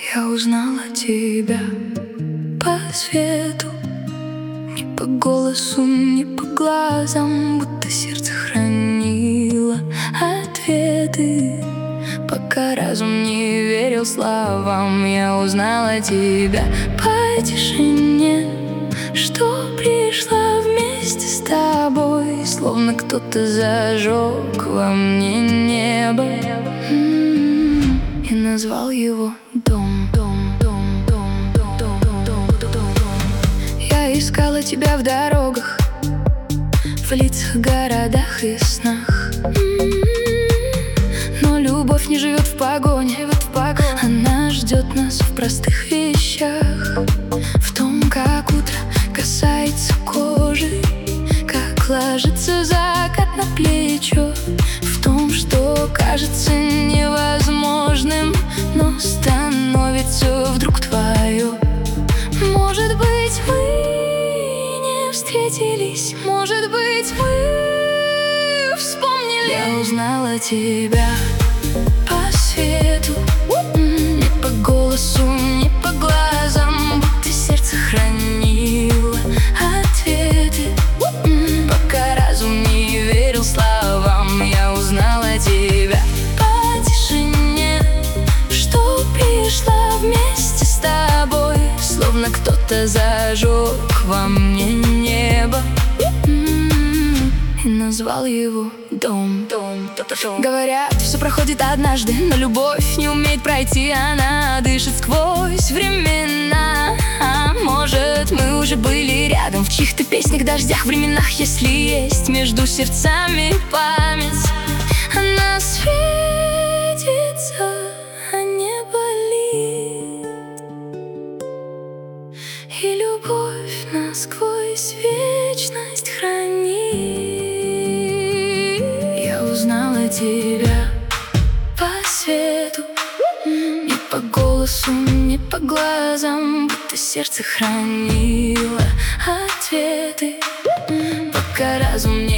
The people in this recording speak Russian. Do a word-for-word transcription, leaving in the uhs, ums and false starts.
Я узнала тебя по свету, не по голосу, не по глазам, будто сердце хранило ответы. Пока разум не верил словам, я узнала тебя по тишине, что пришла вместе с тобой, словно кто-то зажег во мне небо и назвал его дом. Дом, дом, дом, дом, дом, дом, дом, дом. Я искала тебя в дорогах, в лицах, городах и снах. Но любовь не живет в погоне, она ждет нас в простых вещах, в том, как утро касается кожи, как ложится закат на плечо, в том, что кажется невозможным, но становится вдруг твое. Может быть, мы не встретились, может быть, мы вспомнили. Я узнала тебя по свету, не по голосу, не по глазам, будто сердце хранило ответы. Пока разум не верил словам, я узнала тебя по тишине, что пришла вместе с тобой, словно кто-то зажег во мне небо и назвал его дом. Дом, дом. Говорят, все проходит однажды, но любовь не умеет пройти, она дышит сквозь времена. А может, мы уже были рядом в чьих-то песнях, дождях, временах. Если есть между сердцами память, она светится, а не болит, и любовь насквозь вечность хранит. Я узнала тебя по свету, не по голосу, не по глазам, будто сердце хранило ответы. Пока разум